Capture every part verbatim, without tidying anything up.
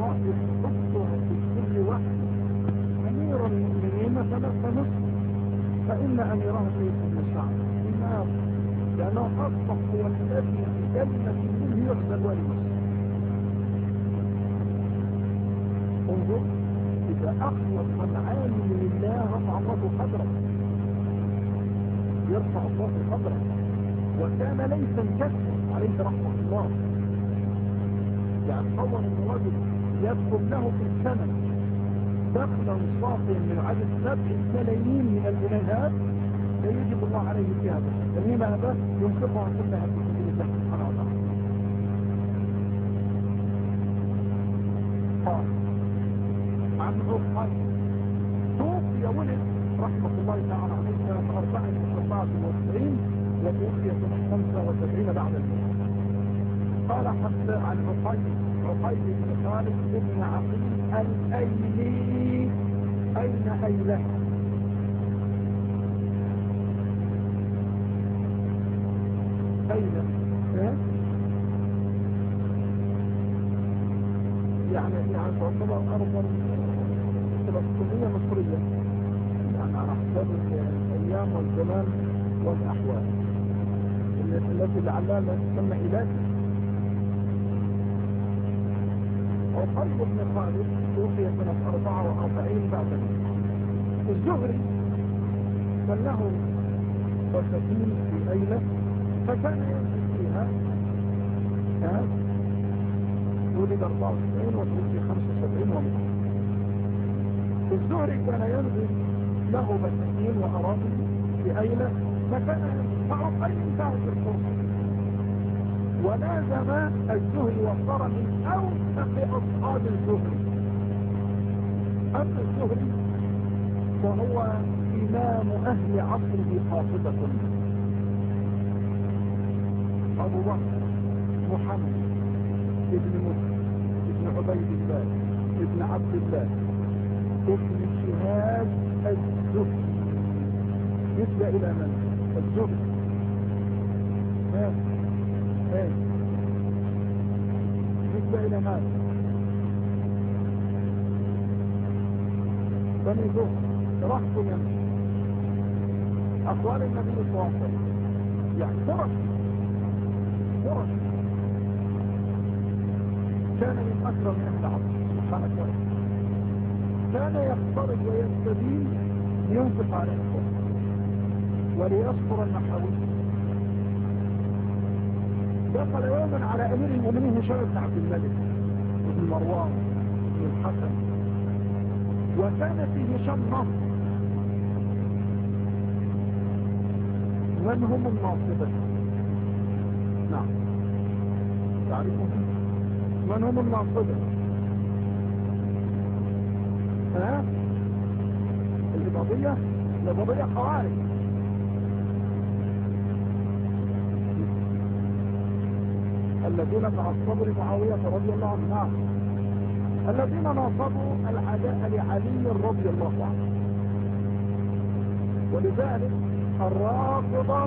يحطها في كل واحد أمير المؤمنين ثلاثة نصف، فإن أميرهم ليس من الشعب النار، لأنه أصبح هو الذي بكلمة منه يحزن ولمس. انظر، إذا أخلص من عالم لله رفع الله قدره، يرفع الله قدره، وكان ليس انكسر عليه رحمة الله. يعني تصور ان الرجل يدخل له في السنة دخلا صافيا من عدد سبع ملايين من الجنيهات لا يجب الله عليه فيها بس، لماذا ينفقها كلها في سبيل الله سبحانه وتعالى. قال عن عقيل توفي ولد رحمة الله تعالى عليه سنة أربعة وتسعين وتوفي سنة خمسة وسبعين بعد المئة. قال حتى عن عقيل عقيل بن خالد بن عقيل الأيلي. أين أيله؟ أين؟ يعني يعني تعتبر أرضا فلسطينية مصرية، يعني على حسب الأيام والزمان والأحوال التي لعلها تسمى إله. عقيل بن خالد توفي سنة أربعة وأربعين بعد المئة. الزهري كان له بساتين في أيلة فكان ينزل فيها، ولد أربعة وتسعين وتوفي خمسة وسبعين ومئة. الزهري كان ينزل له بساتين وأراضي في أيلة فكان فعقيل انتهت الفرصة ولازم الزهري وصار من أوثق أصحاب الزهري. أما الزهري فهو إمام أهل عصره خاصة، أبو بكر محمد ابن مسلم ابن عبيد الله ابن عبد الله ابن شهاب الزهري يتبع إلى من؟ الزهري. ها ها يتبع إلى من؟ بني زهري. رحت يمشي أقوال النبي صلى الله عليه وسلم، يعني فرش فرش كان من أكرم أهل عصر سبحانه وتعالى، كان يقترض ويستدين لينفق على الحكم وليصبر المحاويل. دخل يوما على أمير المؤمنين هشام بن عبد الملك بن مروان بن الحسن، وكان في هشام نصر. من هم الناصبة؟ نعم تعرفون من هم الناصبة؟ ها؟ الإباضية؟ الإباضية خوارج. الذين تعصبوا لمعاوية رضي الله عنه، الذين ناصبوا العداء لعلي رضي الله عنه. ولذلك الرافضة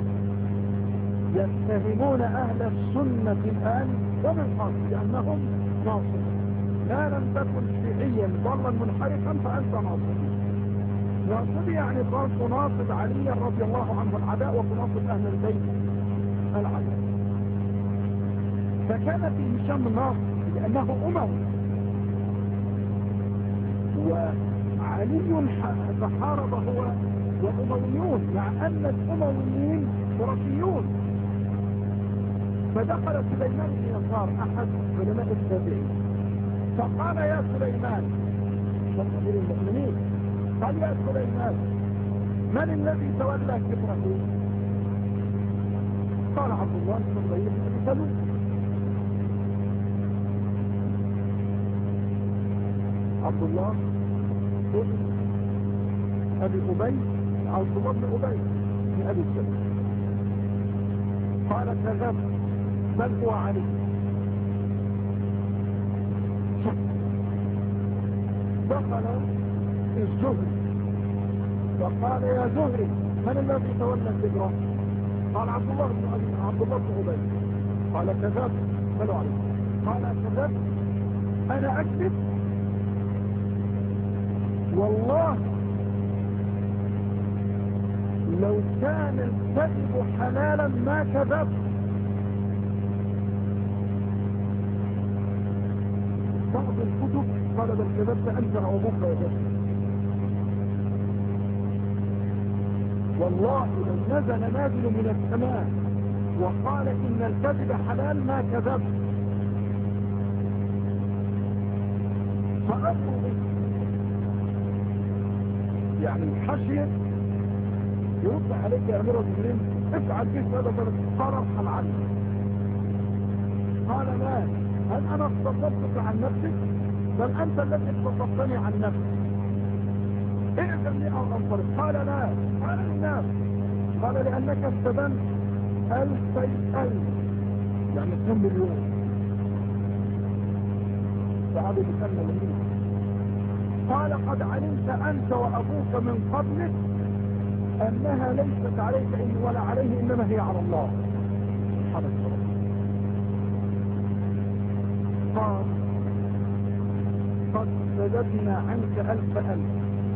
يتهمون أهل السنة الآن وبالحق بأنهم ناصب. لا لم تكن شيعيا ضلا منحرفا فأنت ناصب. ناصب يعني قال تناصب علي رضي الله عنه العداء وتناصب أهل البيت العداء. فكان في هشام ناصب لأنه أموي، وعلي فحارب هو والأمويون، مع أن الأمويين خرافيون. فدخل سليمان بن يسار أحد علماء التابعين فقال يا سليمان، أمير المؤمنين، قال يا سليمان من الذي تولى كبره؟ قال عبد الله بن أبي بن سلول. عبد الله بن أبي أبي عبد الله بن أبي بن أبي سلول. قال كذب بل هو علي. دخل الزهري وقال يا زهري من الذي تولى الكبرى؟ قال عبد الله بن أبي عبد الله بن أبي. قال كذب بل هو علي. قال كذب انا اكذب؟ والله لو كان الكذب حلالا ما كذبت. بعض الكتب قال بل كذبت انت او ابوك يا باشا. والله لو نزل نازل من السماء وقال ان الكذب حلال ما كذبت. فأقول يعني الحشية يرد عليك يا امير المؤمنين افعل كيف هذا صرفا عنه. قال لا، هل انا اختصرتك عن نفسك؟ بل انت الذي اختصرتني عن نفسك. اعزم لي او انصرف؟ قال لا، على الناس. قال لانك استبنت الفي الف، يعني اثنين مليون. فهذا يسمى لمين؟ قال قد علمت انت وابوك من قبلك انها ليست عليك ولا عليه انما هي على الله. سبحان الله. قال قد سددنا عنك الف الف.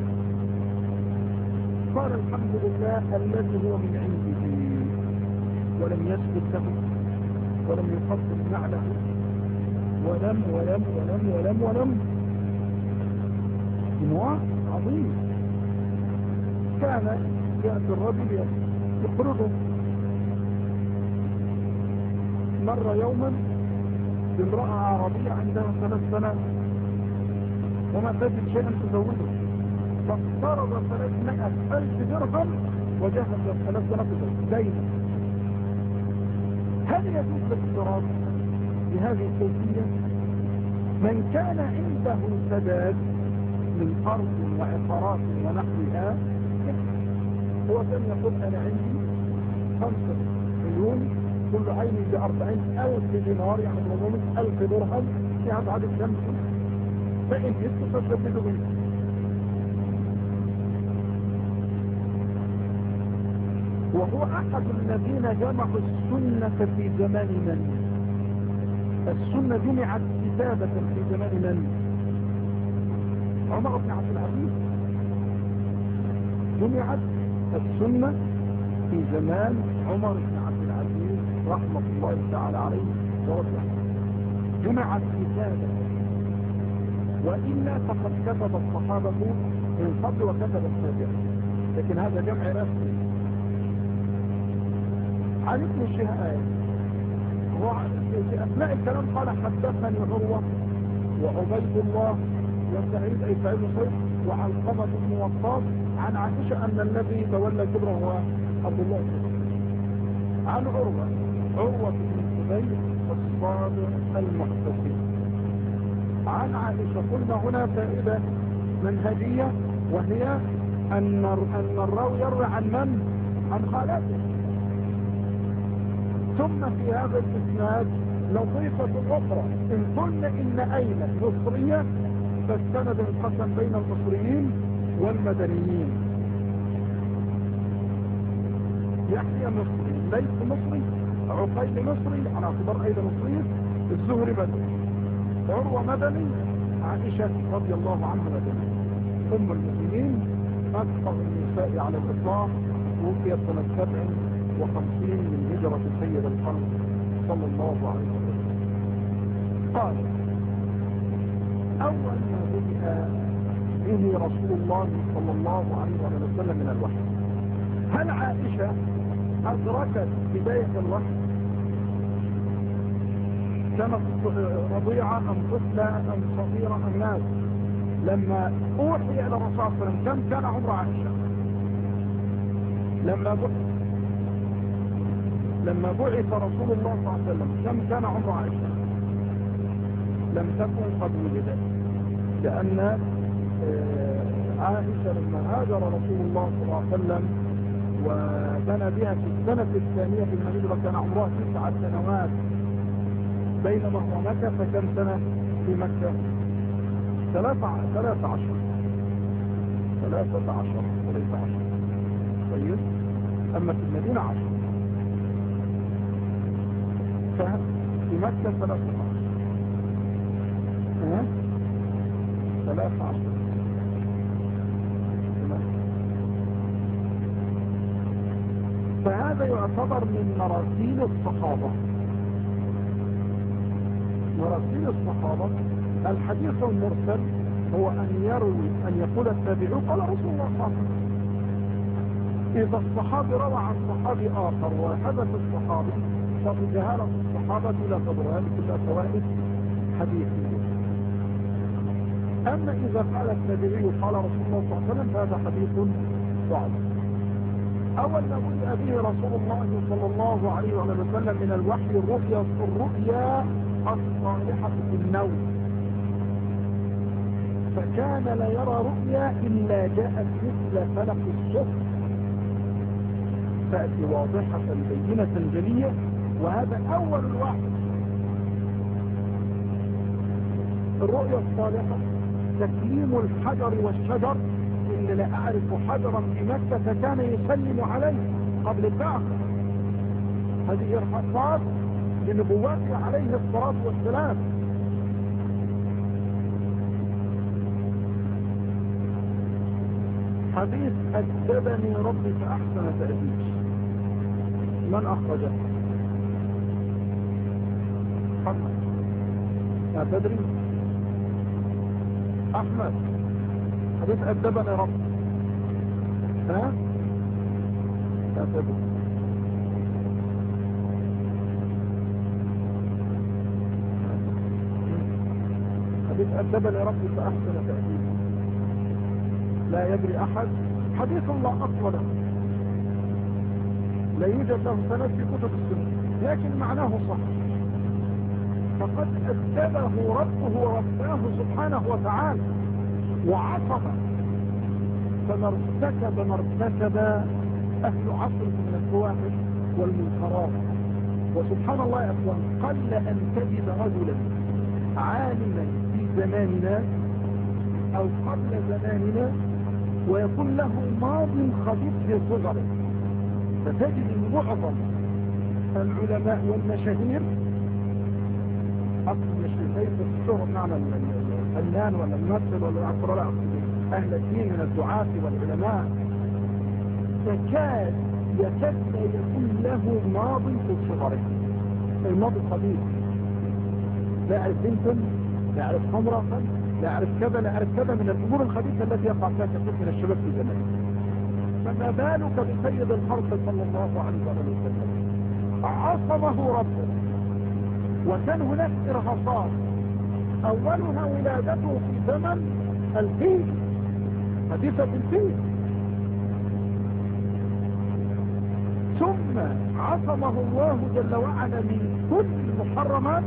قال الحمد لله الذي هو من عنده، ولم يسجد له ولم يقدم نعله ولم ولم ولم ولم ولم نوع عظيم. كان يأتي الرجل يخرجه مر يوما بامرأة عربية عندها ثلاث سنوات وما تجد شيئا تزوجه، فاقترض ثلاثمائة ألف درهم وجهز الثلاث سنوات دينا. هل يجوز الاقتراض بهذه الكيفية؟ من كان عنده سداد من أرض وعقارات ونحوها هو كان يقول أنا عندي خمسة مليون كل عين بأربعين ألف دينار، يعني بمضمونة ألف درهم في أبعاد الشمس، فإن جدت فسدده منه. وهو أحد الذين جمعوا السنة في زمان من؟ السنة جمعت كتابة في زمان من؟ عمر بن عبد العزيز. جمعت السنة في زمان عمر بن عبد العزيز رحمة الله تعالى عليه ورضي عنه. جمعت كتابة، وإلا فقد كتب الصحابة من قبل وكتب التابعين، لكن هذا جمع رسمي. عن ابن الشهاب في أثناء الكلام قال حدثني عروة وعبيد الله وسعيد أي سعيد صيد وعلقمة بن وقاص عن عائشة أن الذي تولى كبره هو عبد الله بن مسعود. عن عروة عروة بن الزبير الصادق المحتسب عن عائشة. قلنا هنا فائدة منهجية، وهي أن أن الراوي يروي عن من؟ عن خالته. ثم في هذا الإسناد لطيفة أخرى، إن قلنا إن أين مصرية فالسند انقسم بين المصريين والمدنيين. يحيى مصري، ليث مصري، عقيل مصري على اعتبار أيضا مصري، الزهري بدري، عروة مدني، عائشة رضي الله عنها مدني. أم المؤمنين أكثر النساء على الإطلاق، توفيت سنة سبع وخمسين من هجرة سيد الخلق صلى الله عليه وسلم. قال أول ما بدأ به رسول الله صلى الله عليه وسلم من الوحي. هل عائشة أدركت بداية الوحي؟ كانت رضيعة أم طفلة أم صغيرة أم ناس؟ لما أوحي إلى الرسول صلى الله عليه وسلم كم كان عمر عائشة؟ لما بعث لما بعث رسول الله صلى الله عليه وسلم كم كان عمر عائشة؟ لم تكن قد ولدت، لأن عائشة لما هاجر رسول الله صلى الله عليه وسلم وبنى بها في السنة الثانية في المدينة كان عمرها تسع سنوات، بينما هو مكة فكم سنة في مكة؟ ثلاثة ثلاثة عشر ثلاثة عشر وليس عشر. طيب، أما في المدينة عشر، ففي مكة ثلاثة عشر. ها ثلاثة عشر. فهذا يعتبر من مراسيل الصحابة. مراسيل الصحابة الحديث المرسل هو أن يروي أن يقول التابعي قال رسول الله صلى الله عليه وسلم. إذا الصحابي روى عن صحابي آخر وحدث الصحابي فجهالة الصحابة لا تضرها بكل فوائد حديثية. أما إذا قال التابعي قال رسول الله صلى الله عليه وسلم فهذا حديث ضعيف. أول ما بدأ به رسول الله صلى الله عليه وسلم من الوحي الرؤيا الرؤيا الصالحة في النوم، فكان لا يرى رؤيا إلا جاءت مثل فلق الصبح، تأتي واضحة بينة جلية، وهذا أول الوحي. الرؤيا الصالحة تكليم الحجر والشجر، اللي لا أعرف حجرا في مكة كان يسلم عليه قبل البعثة. هذه إرهاصات لنبوته عليه الصلاة والسلام. حديث أدبني ربي فأحسن تأديب، من أخرجه؟ أحمد. لا تدري؟ أحمد. حديث أدبني ربي. ها؟ لا تدري. حديث أدبني ربي فأحسن تأديب، لا يدري أحد. حديث الله أصلا لا يوجد له سند في كتب السنة، لكن معناه صح. فقد أدبه ربه ورباه سبحانه وتعالى وعصم، فما ارتكب ما ارتكب أهل عصر من الفواحش والمنكرات. وسبحان الله يا أخوان، قل أن تجد رجلا عالما في زماننا أو قبل زماننا ويكون له ماض خبيث في صغره. فتجد معظم العلماء والمشاهير أصل الشيخين في الشهر، معنى الفنان ولا الممثل ولا العصر، لا أهل الدين من الدعاة والعلماء تكاد يكاد يكون له ماض في صغره. الماضي خبيث، لا يعرف بنتا، لا يعرف خمرة، لا يعرف كذا، لا يعرف كذا من الأمور الخبيثة التي يقع فيها كثير من الشباب في زمانه. فما بالك بسيد الخلق صلى الله عليه وسلم؟ عصمه ربه. وكان هناك إرهاصات، أولها ولادته في زمن الفيل، حديثة الفيل، ثم عصمه الله جل وعلا من كل المحرمات.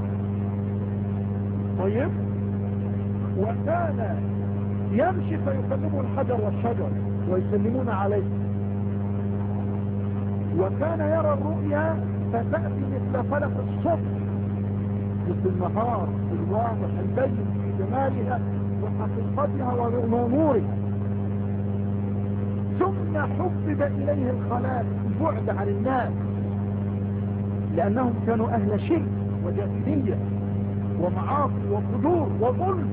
طيب، وكان يمشي فيكلمه الحجر والشجر ويسلمون عليه، وكان يرى الرؤيا فتأتي مثل فلق الصبح، مثل النهار الواضح البين في جمالها وحقيقتها ونورها. ثم حبب إليه الخلاء، البعد عن الناس، لأنهم كانوا أهل شرك وجاهلية ومعاصي وفجور وظلم.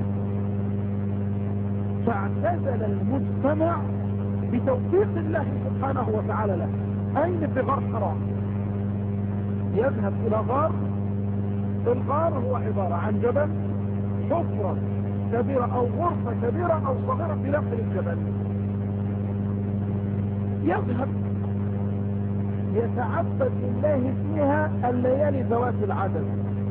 فاعتزل المجتمع بتوفيق الله سبحانه وتعالى له. أين؟ في غار حراء. يذهب إلى غار، الغار هو عبارة عن جبل، حفرة كبيرة أو غرفة كبيرة أو صغيرة في داخل الجبل. يذهب يتعبد لله فيها الليالي ذوات العدد.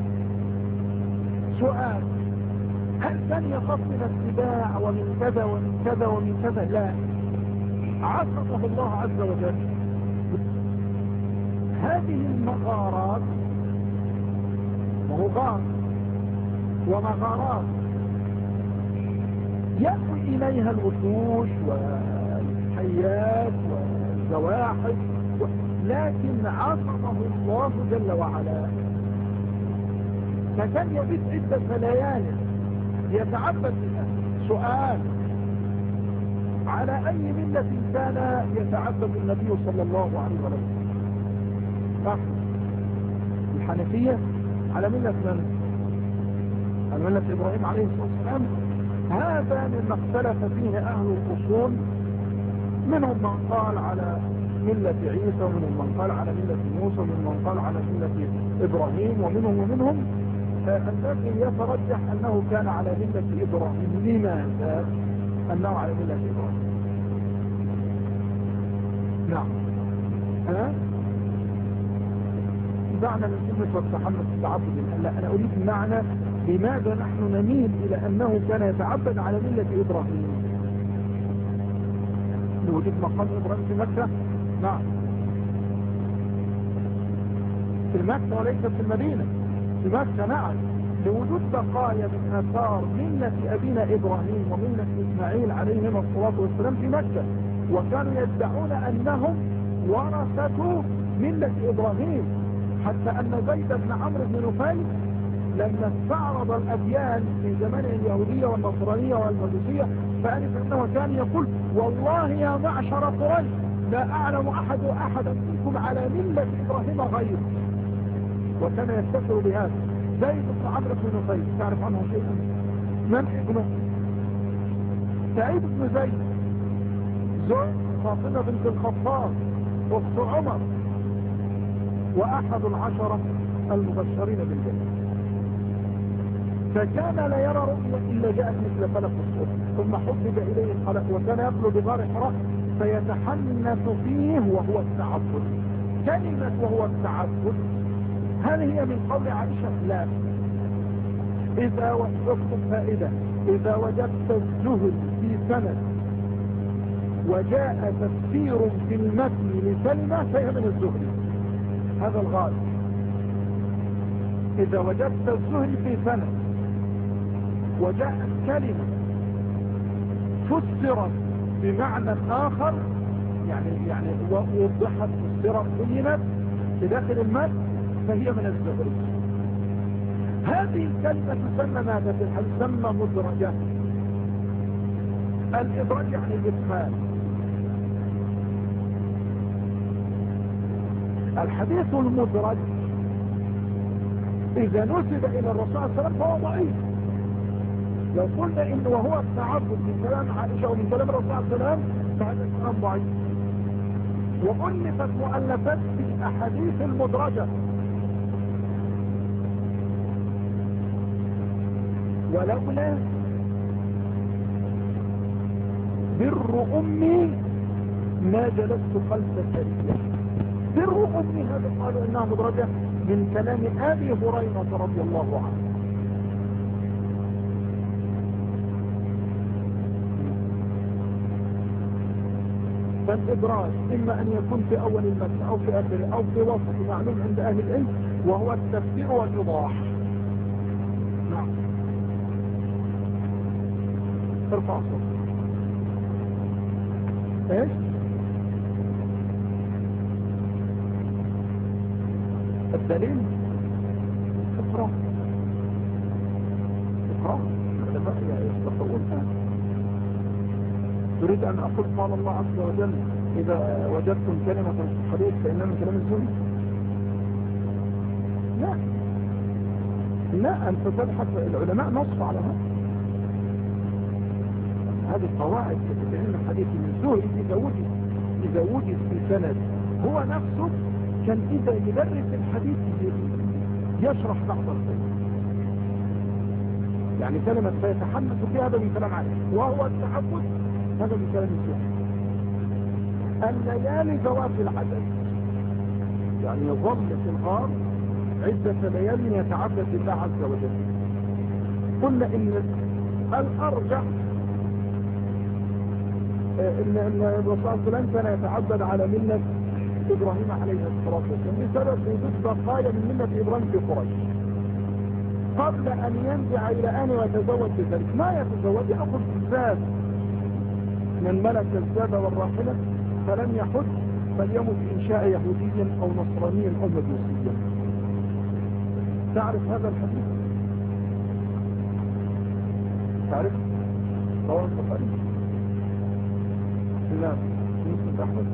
سؤال: هل كان يخاف من السباع ومن كذا ومن كذا ومن كذا؟ لا، عصمه الله عز وجل. هذه المغارات، وغار ومغارات يأوي إليها الوحوش والحيات والزواحف، لكن عصمه الله جل وعلا. فكان يبيت عدة ليالي يتعبد بها. سؤال: على أي ملة كان يتعبد النبي صلى الله عليه وسلم؟ الحنفية. على ملة من؟ عن ملة إبراهيم عليه الصلاة والسلام، هذا مما اختلف فيه أهل الأصول. منهم من قال على ملة عيسى، ومنهم من قال على ملة موسى، ومنهم من قال على ملة إبراهيم، ومنهم ومنهم الذي يترجح أنه كان على ملة إبراهيم. لماذا؟ أنه على ملة إبراهيم. نعم. ها؟ معنى من كلمة والتحمس التعبد، لا أنا أريد معنى لماذا نحن نميل إلى أنه كان يتعبد على ملة إبراهيم لوجود مقام إبراهيم في مكة. نعم، في مكة وليس في المدينة، في مكة. نعم، لوجود بقايا من آثار ملة أبينا إبراهيم وملة إسماعيل عليهما الصلاة والسلام في مكة، وكانوا يدعون أنهم ورثة ملة إبراهيم، حتى أن زيد بن عمرو بن نفيل لما استعرض الأديان في زمان اليهودية والنصرانية والمجوسية فعرف أنه كان يقول: والله يا معشر قريش لا أعلم أحد أحدا منكم على ملة إبراهيم غير. وكان يفتخر بهذا. زيد بن عمرو بن نفيل تعرف عنه شيئا؟ من ابنه؟ سعيد بن زيد زوج فاطمة بنت الخطاب أخت عمر، وأحد العشرة المبشرين بالجنة. فكان لا يرى رؤيا إلا جاءت مثل فلق الصبح، ثم حبب إليه الخلق، وكان يخلو بغار حراء فيتحنث فيه وهو التعبد. كلمة وهو التعبد هل هي من قول عائشة؟ لا. إذا وجدت فائدة، إذا وجدت الزهد في سند وجاء تفسير في المتن لكلمة فهي من الزهد، هذا الغالب. إذا وجدت الزهد في سند وجاءت كلمة فسرت بمعنى آخر، يعني يعني وضحت فسرت بينت في داخل المتن، فهي من الزهد. هذه الكلمة تسمى ماذا في الحديث؟ تسمى مدرجة. الإدراج يعني الإدخال. الحديث المدرج إذا نسب إلى الرسول صلى الله عليه وسلم فهو ضعيف. لو قلنا إنه وهو التعبد من كلام عائشة ومن كلام الرسول صلى الله عليه وسلم فهذا الكلام ضعيف. وألفت مؤلفات في الأحاديث المدرجة، ولولا بر أمي ما جلست خلف السرية. بر أمي هذا قالوا إنها مدرجة من كلام أبي هريرة رضي الله عنه. فالإدراج إما أن يكون في أول المتن أو في آخره أو في وسط، معلوم عند أهل العلم، وهو التفسير والإيضاح. نعم. ارفع صوتك. ايش؟ الدليل اقرأ اقرأ العلماء يستطيعون. تريد أن أقول قال الله عز وجل: إذا وجدتم كلمة في الحديث فإنها من كلام السنة؟ لا لا، أنت تبحث. العلماء نص على هذا. هذه القواعد في علم الحديث من الزهري إذا وجد إذا وجد في سند هو نفسه كان إذا يدرس الحديث يشرح بعض الشيء، يعني كلمة فيتحنث فيها هذا من كلام عائشة، وهو التعبد هذا من كلام الزهري. الليالي ذوات العدد، يعني يظل في الغار عدة ليال يتعبد لله عز وجل. قلنا إن الأرجح إن الرسول صلى الله عليه وسلم كان يتعبد على ملة إبراهيم عليه الصلاة والسلام بسبب وجود بقايا من ملة إبراهيم في قريش قبل أن ينزع إلى أن يتزوج بذلك. ما يتزوج، يأخذ الزاد من ملك الزاد والراحلة فلم يحج، فليمت إن شاء يهوديا أو نصرانيا أو مجوسيا. تعرف هذا الحديث؟ تعرف؟ رواه البخاري. نعم. مسلم أحمد.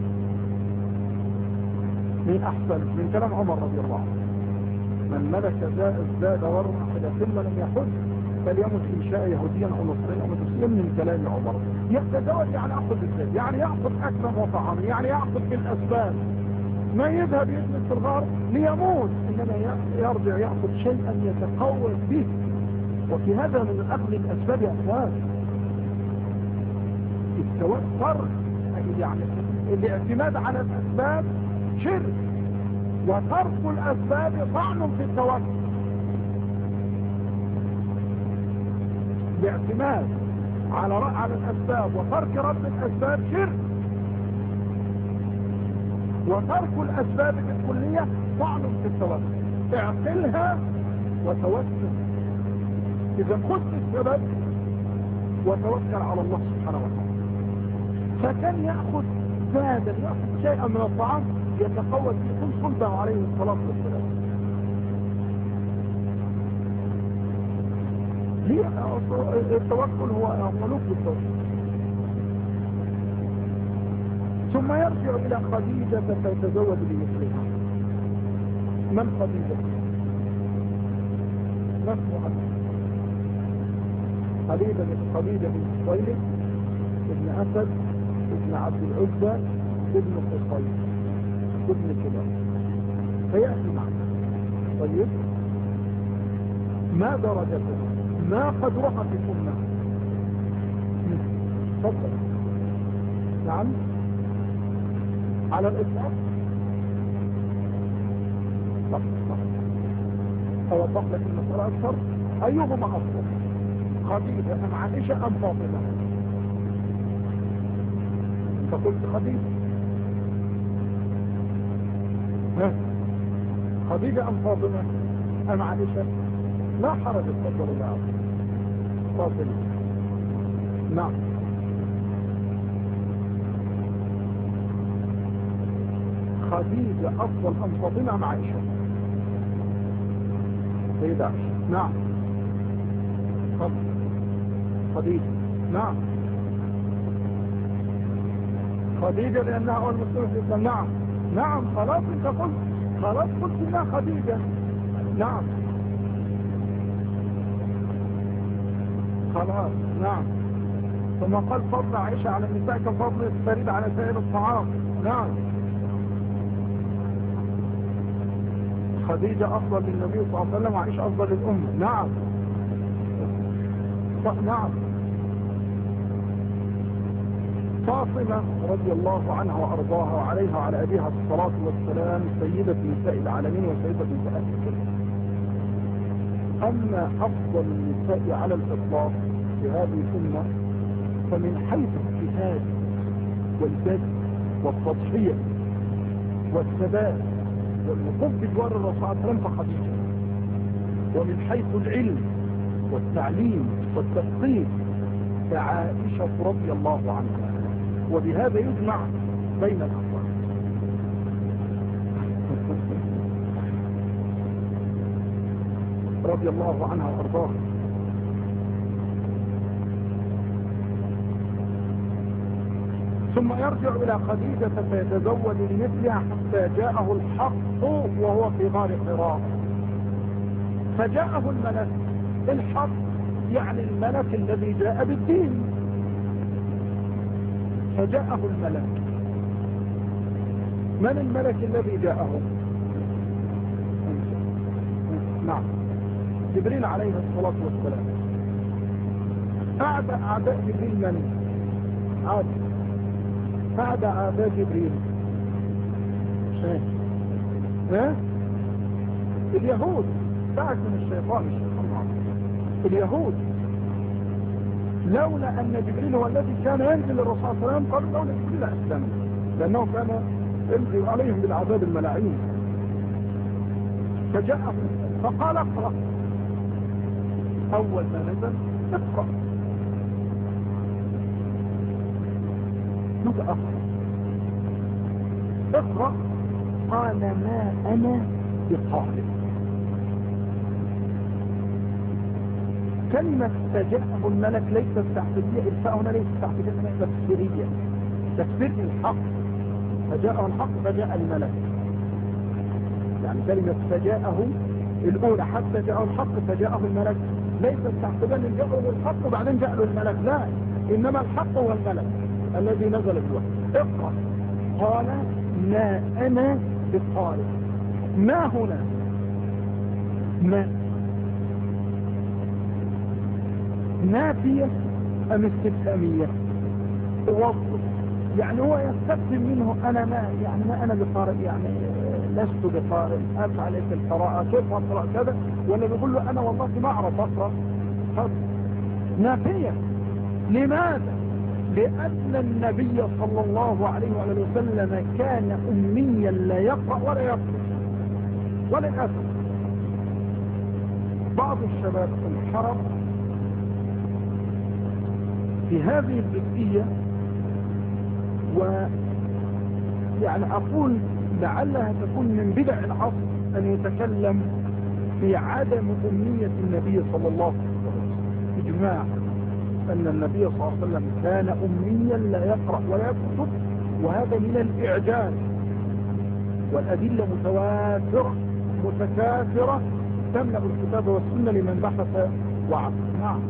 من أحسن من كلام عمر رضي الله عنه: من ملك الزاد والراحلة ثم لم يحج فليمت إن شاء يهوديا أو نصريا أو مجوسيا من كلام عمر. يتزوج يعني يأخذ بالزاد، يعني يأخذ أكلا وطعاما، يعني يأخذ بالأسباب، ما يذهب يجلس في الغار ليموت، إنما يرجع يأخذ شيئا يتقوى به. وفي هذا من أخذ الأسباب يا أخوان التوفر، يعني الاعتماد على الأسباب شرك، وترك الأسباب طعن في التوكل. الاعتماد على على الأسباب وترك رب الأسباب شرك، وترك الأسباب بالكلية طعن في التوكل. اعقلها وتوكل. إذا خذ السبب وتوكل على الله سبحانه وتعالى. فكان يأخذ زادا، يأخذ شيئا من الطعام يتقوى في صلبه عليه الصلاة والسلام. ليه التوكل هو ملوك التوكل. ثم يرجع إلى خديجة فيتزوج بمثلها. من خديجة؟ ما اسمها؟ خديجة خديجة بن خويلد ابن أسد ابن عبد العزى ابن قصي ابن كبار، فيأتي معنا. طيب ما درجته؟ ما قدرها في الأمة؟ تفضل. نعم على الإطلاق. صح صح. أوضح لك المسألة أكثر. أيهما أفضل؟ خديجة أم عائشة أم فاطمة؟ فقلت خديجة. ها خديجة أم فاطمة أم عائشة؟ لا حرج، تفضل يا أخي. فاطمة. نعم. خديجة أفضل أم فاطمة أم عائشة؟ سيدة عائشة. نعم. خديجة. نعم. خديجة لأنها أول مسلمة في الإسلام. نعم نعم. خلاص أنت قلت، خلاص قلت إنها خديجة. نعم خلاص. نعم. ثم قال فضل عائشة على النساء كفضل الفريد على سائر الطعام. نعم. خديجة أفضل للنبي صلى الله عليه وسلم وعائشة أفضل للأمة. نعم نعم. فاطمة رضي الله عنها وأرضاها وعليها وعلى أبيها الصلاة والسلام سيدة نساء العالمين وسيدة نساء الكل. أما أفضل النساء على الإطلاق في هذه الأمة فمن حيث الجهاد والبذل والتضحية والثبات والوقوف بجوار الرسول صلى الله عليه وسلم فخديجة. ومن حيث العلم والتعليم والتفقيه فعائشة رضي الله عنها. وبهذا يجمع بين الأفضل. رضي الله عنها وارضاها. ثم يرجع إلى خديجة فيتزوج لمثلها حتى جاءه الحق وهو في غار حراء. فجاءه الملك. الحق يعني الملك الذي جاء بالدين. فجاءه الملك. من الملك الذي جاءه؟ نعم جبريل عليه الصلاة والسلام. أعدى أعداء جبريل من؟ عاد أعدى أعداء جبريل ايه ايه اليهود. بعد من الشيطان الشيطان اليهود. لولا أن جبريل هو الذي كان ينزل للرسول صلى الله عليه وسلم قالوا لولا جبريل أسلم، لأنه كان ينزل عليهم بالعذاب الملاعين. فجاء فقال اقرأ. أول ما نزل اقرأ. ماذا اقرأ؟ اقرأ. قال ما أنا بقارئ. كلمة فجاءه الملك ليست تحديدية. الفاء هنا ليست تحديدية، ليست تفسيرية. تفسير الحق. فجاءه الحق فجاء الملك. يعني كلمة فجاءه الأولى حتى جاءه الحق فجاءه الملك ليس استعقبان الجبر بالحق وبعدين جاء له الملك، لا، انما الحق هو الملك الذي نزل بالوحي. اقرأ. قال ما انا بقارئ. ما هنا ما نافية ام استفهامية؟ وصف، يعني هو يستفهم منه انا ما، يعني ما انا بقارئ، يعني لست بقارئ، افعل في القراءة، كيف اقرأ كذا، ولا بيقول له انا والله ما اعرف اقرأ. نافية. لماذا؟ لأن النبي صلى الله عليه وسلم كان أميا لا يقرأ ولا يكتب ولا يكتب. بعض الشباب انحرف في هذه الجزئية، ويعني أقول لعلها تكون من بدع العصر أن يتكلم في عدم أمية النبي صلى الله عليه وسلم. إجماع أن النبي صلى الله عليه وسلم كان أميا لا يقرأ ولا يكتب، وهذا من الإعجاز، والأدلة متواترة متكاثرة تملأ الكتاب والسنة لمن بحث وعظ. نعم،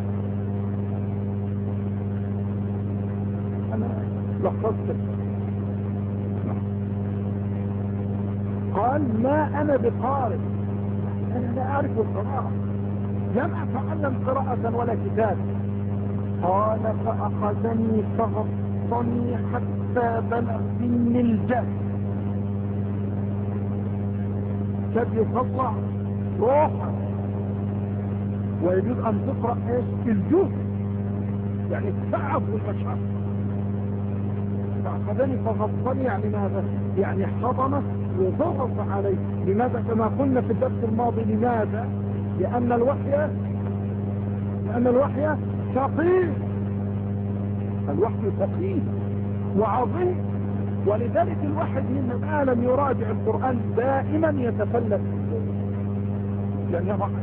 أنا لخصت. قال ما أنا بقارئ، أنا لا أعرف القراءة، لم أتعلم قراءة ولا كتاب. قال فأخذني فغطني حتى بلغ مني الجهل. كاد يطلع روحا، ويجوز أن تقرأ إيش الجهد، يعني التعب والمشقة. فأخذني فغطني يعني ماذا؟ يعني حضنه وضغط عليه. لماذا؟ كما قلنا في الدرس الماضي. لماذا؟ لأن الوحي لأن الوحي ثقيل، الوحي ثقيل وعظيم، ولذلك الواحد من ما لم يراجع القرآن دائما يتفلت، لأنه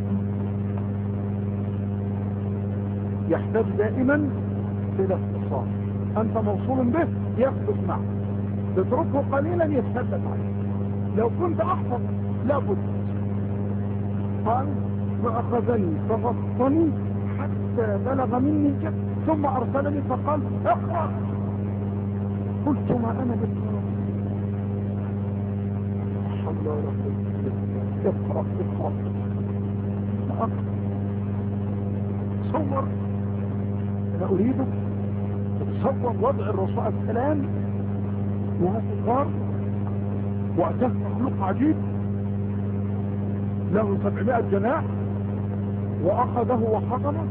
يحتاج دائما إلى اختصار. أنت موصول به يثبت معك، تتركه قليلا يتثبت عليه. لو كنت أحفظ لابد. قال فأخذني فغطني حتى بلغ مني الجهل، ثم أرسلني فقال اقرأ. قلت ما أنا بقرأ. الله رب اقرأ اقرأ اقرأ. تصور، أنا أريدك تصور وضع الرسول عليه السلام وهو في الغار، وأتاه مخلوق عجيب له سبعمائة جناح، وأخذه وحضنه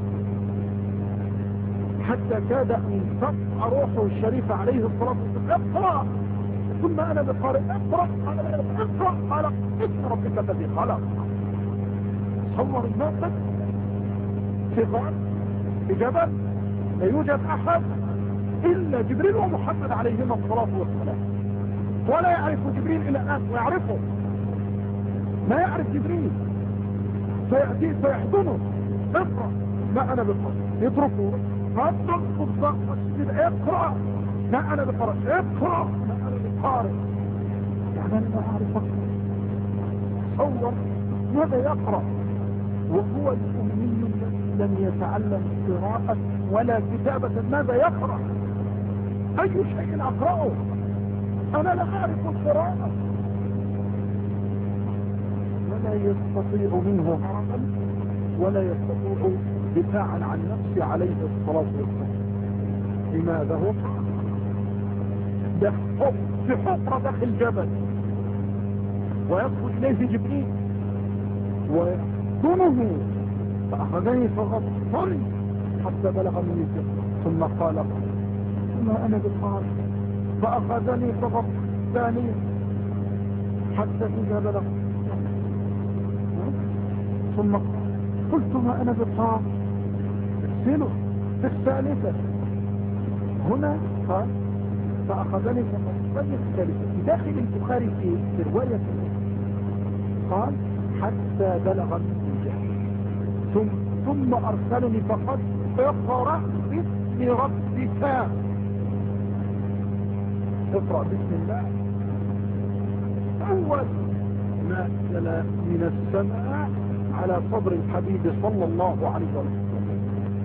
حتى كاد أن تقع روحه الشريفة عليه الصلاة والسلام. اقرأ. ثم أنا بقارئ اقرأ. قال اقرأ. قال اسم ربك الذي خلق. تصور الموقف في غار، في جبل، لا يوجد أحد إلا جبريل ومحمد عليهما الصلاة والسلام، ولا يعرف جبريل إلى الآن، ويعرفه ما يعرف جبريل، فيأتي فيحضنه اقرأ. ما أنا بقرأ. يتركه فاضرب بالضغط والسجد اقرأ. ما أنا بقرأ. اقرأ. ما أنا بقارئ، يعني أنا ما أعرف أقرأ. تصور ماذا يقرأ وهو الأمي الذي لم يتعلم قراءة ولا كتابة؟ ماذا يقرأ؟ أي شيء أقرأه؟ أنا لا أعرف القراءة. ولا يستطيع منه هربا، ولا يستطيع دفاعا عن نفسه عليه الصلاة والسلام. لماذا؟ هو في حفرة داخل جبل، ويدخل إليه جبريل ويحضنه. فأخذني فغطني حتى بلغ مني الجبل، ثم قال ما أنا بقارئ. فأخذني فغطني حتى إذا بلغ، ثم قلت ما أنا بقارئ. ارسله في الثالثة. هنا قال فأخذني فغطني الثالثة. في داخل البخاري في رواية قال حتى بلغ مني الجهل، ثم ثم أرسلني فقد اقرأ باسم ربك. اقرأ باسم الله. أول ما نزل من السماء على صدر الحبيب صلى الله عليه وسلم.